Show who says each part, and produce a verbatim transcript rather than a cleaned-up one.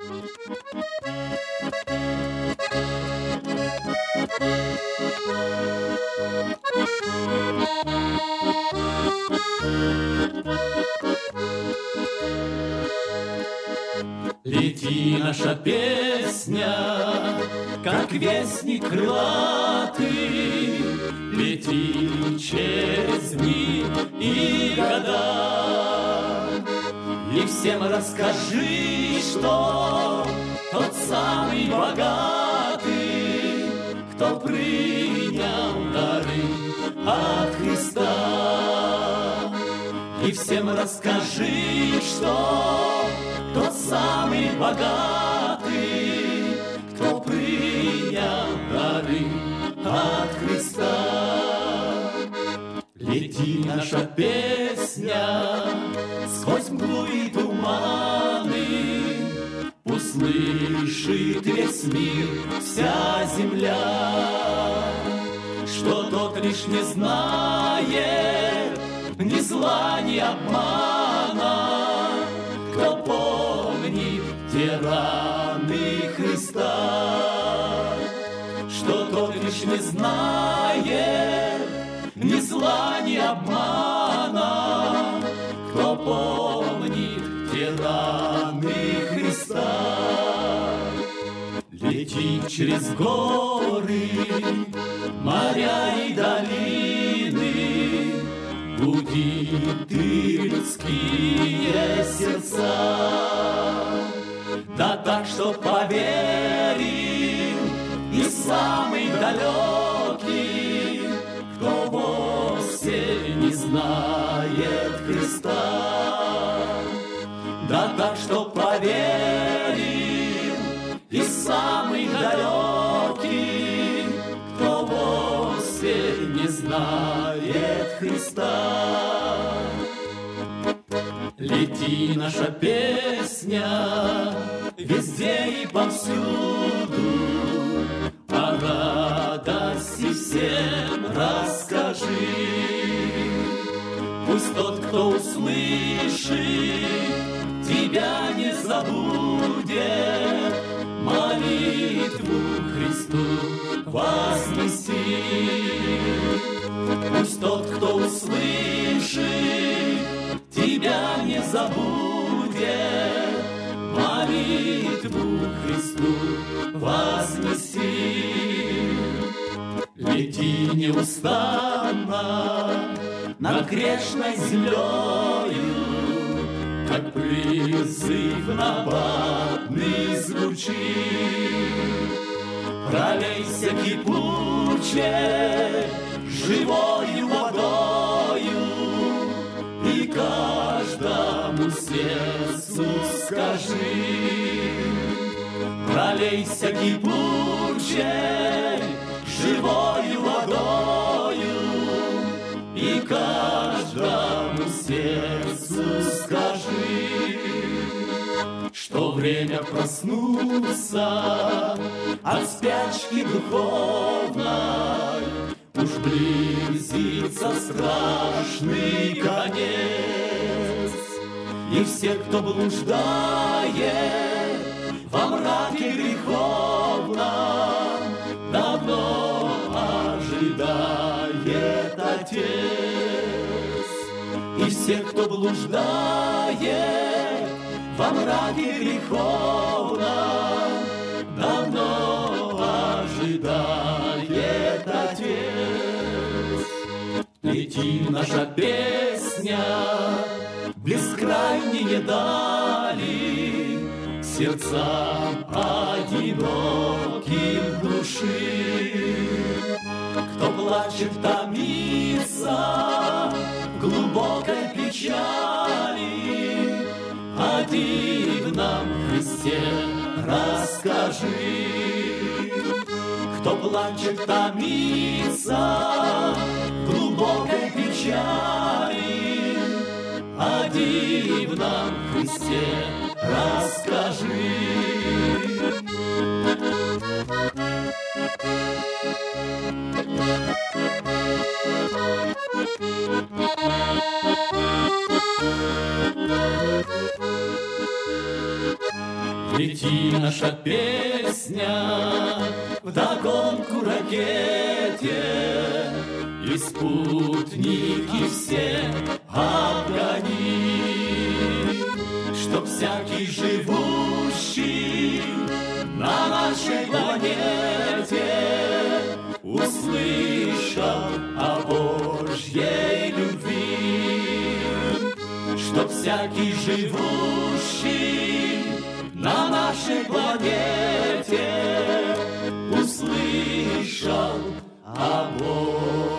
Speaker 1: Лети, наша песня, как вестник крылатый, лети через дни и года. И всем расскажи, что тот самый богатый, кто принял дары от Христа. И всем расскажи, что тот самый богатый, кто принял дары от Христа. Лети, наша песня, сквозь мглу и туманы, услышит весь мир, вся земля, что тот лишь не знает ни зла, ни обмана, кто помнит те раны Христа, что тот лишь не знает ни зла, ни обмана, кто помнит те раны Христа. Лети через горы, моря и долины, буди ты людские сердца, да так, что поверил и самый далекий, кто вовсе не знает Христа, да так, что поверил и самый далекий, кто вовсе не знает Христа. Лети, наша песня, везде и повсюду, о радости всем расскажи. Пусть тот, кто услышит, тебя не забудет, молитву Христу вознеси. Пусть тот, кто услышит, тебя не забудет, молитву Христу вознеси. Лети неустанно над грешной землею, как призыв набатный звучит. Пролейся кипучей, живою водою, и каждому сердцу скажи. Пролейся кипучей, живою водою, и каждому сердцу скажи, что время проснуться от спячки духовной, уж близится страшный конец. И все, кто блуждает во мраке греховном, давно ожидает Отец. И все, кто блуждает во мраке греховном, давно ожидает Отец. Лети, наша песня, в бескрайние дали, сердцам одиноким души. Кто плачет, томится в глубокой печали, о дивном Христе расскажи. Кто плачет, томится в глубокой печали, о дивном Христе расскажи. Лети наша песня вдогонку ракете, и спутники все обгони, чтоб всякий живущий на нашей планете услышал о Божьей любви, чтоб всякий живущий на нашей планете услышал о Божьей